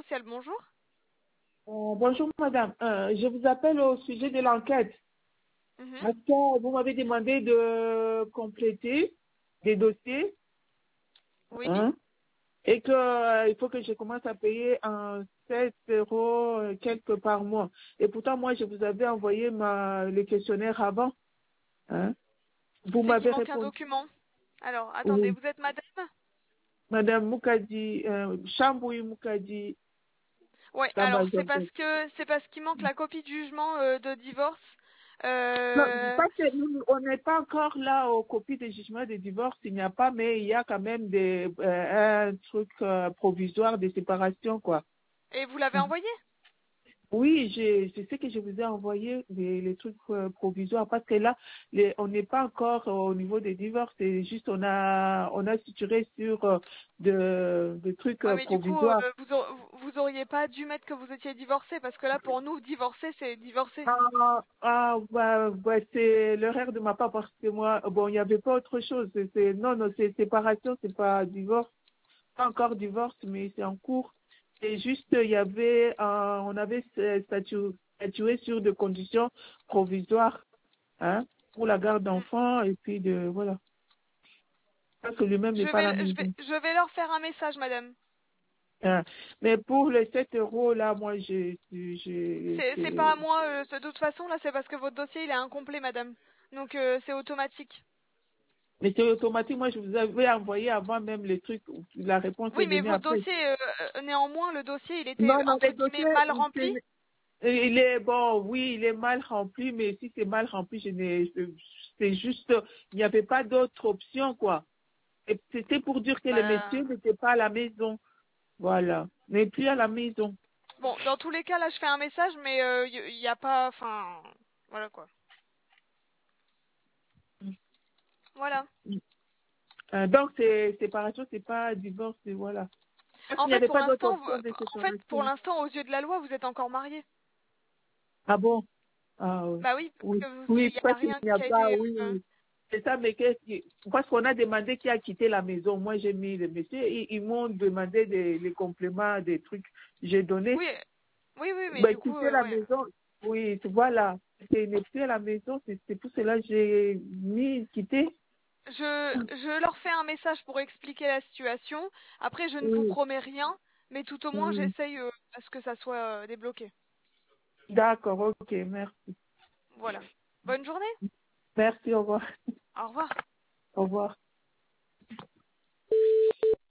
sociale, bonjour. Bonjour madame, je vous appelle au sujet de l'enquête. Mhm. Parce que vous m'avez demandé de compléter des dossiers, Oui. hein, et que il faut que je commence à payer un 7 euros quelques par mois. Et pourtant, moi, je vous avais envoyé le questionnaire avant. Hein. Vous C'est qu'il m'avez manque un répondu. document. Alors, attendez, Oui. vous êtes madame? Madame Moukadi, Chamboui Moukadi, Oui, alors Tabazonte. c'est parce qu'il manque la copie de jugement de divorce. Non, Euh, parce que on n'est pas encore là aux copies de jugement de divorce, il n'y a pas, mais il y a quand même un truc provisoire de séparation, quoi. et vous l'avez envoyé? Oui, c'est ce que je vous ai envoyé, les trucs provisoires, parce que là, on n'est pas encore au niveau des divorces, c'est juste on a suturé sur de trucs Ouais, mais du coup, provisoires. vous auriez pas dû mettre que vous étiez divorcé, parce que là, pour nous, divorcer, c'est divorcer. C'est l'erreur de ma part parce que moi, bon, il n'y avait pas autre chose. Non, non, c'est séparation, c'est pas divorce. Pas encore divorce, mais c'est en cours. C'est juste, on avait statué sur des conditions provisoires, hein, pour la garde Mm. d'enfants et puis voilà. Parce que lui-même n'est pas à la maison. Je vais leur faire un message, madame. Hein. Mais pour les 7 euros, là, moi, C'est pas à moi, de toute façon, là, c'est parce que votre dossier, il est incomplet, madame. Donc, c'est automatique. mais c'est automatique. Moi, je vous avais envoyé avant même les trucs. La réponse est Oui, mais venue votre après. dossier, néanmoins, le dossier, il était, Non, non, entre les guillemets, dossiers, mal rempli. il est bon, oui, il est mal rempli, mais si c'est mal rempli, c'est juste, il n'y avait pas d'autre option, quoi. Et c'était pour dire que le Bah, monsieur n'était pas à la maison. Voilà. Mais plus à la maison. bon, dans tous les cas, là, je fais un message, mais il y a pas, enfin, voilà, quoi. Voilà. Donc, c'est séparation, c'est pas divorce, et voilà. Parce En qu'il n'y fait, avait pas d'autre option de pour séparation. l'instant, aux yeux de la loi, vous êtes encore mariés. Ah bon? Ah oui. Bah oui, parce Oui, que oui, il y a parce qu'il rien n'y a qui a pas, été. oui. C'est ça, mais parce qu'on a demandé qui a quitté la maison. Moi, j'ai mis le monsieur. Ils m'ont demandé les compléments, des trucs. J'ai donné. Oui, oui, oui, mais Ben, du coup, quitter la ouais. maison. Oui, voilà. C'est n'est plus à la maison. C'est pour cela que j'ai mis quitter. Je leur fais un message pour expliquer la situation. Après, je ne vous Oui, promets rien, mais tout au moins, oui. j'essaye à ce que ça soit débloqué. D'accord, ok, merci. Voilà. Bonne journée. Merci, au revoir. Au revoir. Au revoir.